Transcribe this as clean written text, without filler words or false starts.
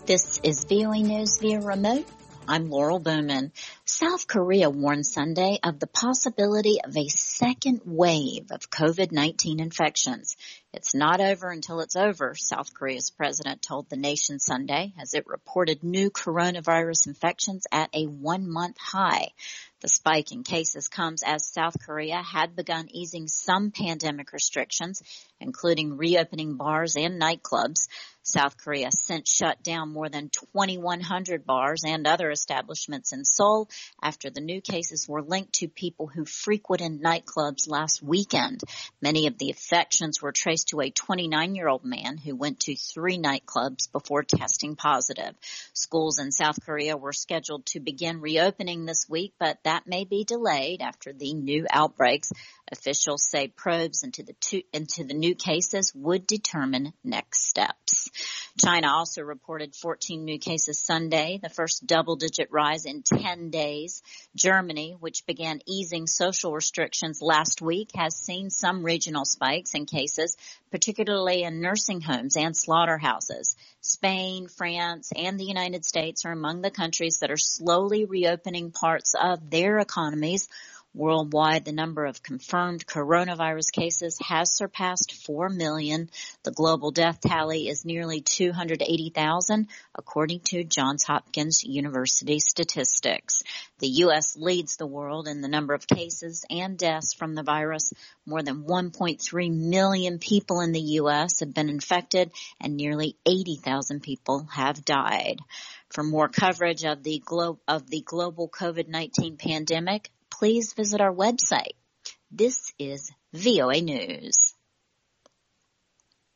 This is VOA News via remote. I'm Laurel Bowman. South Korea warned Sunday of the possibility of a second wave of COVID-19 infections. It's not over until it's over, South Korea's president told the nation Sunday as it reported new coronavirus infections at a 1-month high. The spike in cases comes as South Korea had begun easing some pandemic restrictions, including reopening bars and nightclubs. South Korea since shut down more than 2,100 bars and other establishments in Seoul after the new cases were linked to people who frequented nightclubs last weekend. Many of the infections were traced to a 29-year-old man who went to 3 nightclubs before testing positive. Schools in South Korea were scheduled to begin reopening this week, but that may be delayed after the new outbreaks. Officials say probes into the new cases would determine next steps. China also reported 14 new cases Sunday, the first double-digit rise in 10 days. Germany, which began easing social restrictions last week, has seen some regional spikes in cases, particularly in nursing homes and slaughterhouses. Spain, France, and the United States are among the countries that are slowly reopening parts of their economies. Worldwide, the number of confirmed coronavirus cases has surpassed 4 million. The global death tally is nearly 280,000, according to Johns Hopkins University statistics. The U.S. leads the world in the number of cases and deaths from the virus. More than 1.3 million people in the U.S. have been infected, and nearly 80,000 people have died. For more coverage of the global COVID-19 pandemic, please visit our website. This is VOA News.